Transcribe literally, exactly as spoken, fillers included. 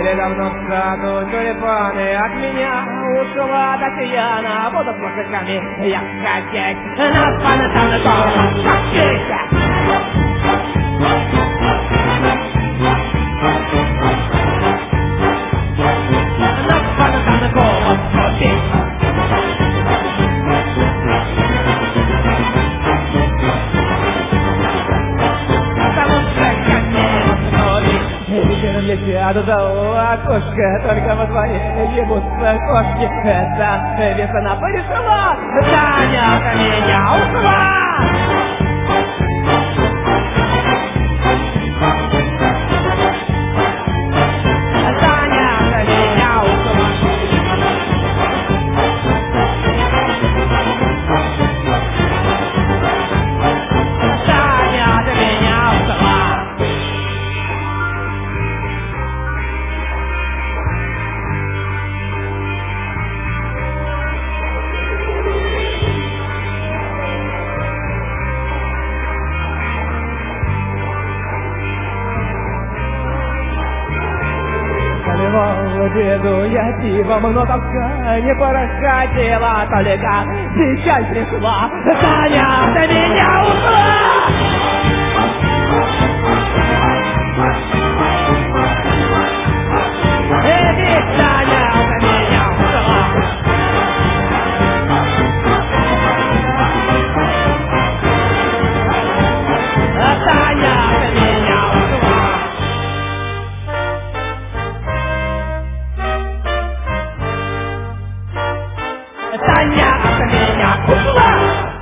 давно в саду тюльпаны. От меня ушла Татьяна, буду с лошадками я хотеть. На панатанный город, шапчися. На панатанный город, шапчися. Вечером я сяду за окошко, только во дворе ебутся кошки. Это весна пришла, Таня от меня ушла. Таня от меня ушла. Таня от меня ушла. Деду я пивом, но тоска не проходила, только печаль пришла, Таня от меня ушла. Эдик, Таня от меня ушла. Таня от меня ушла. Таня от меня ушла!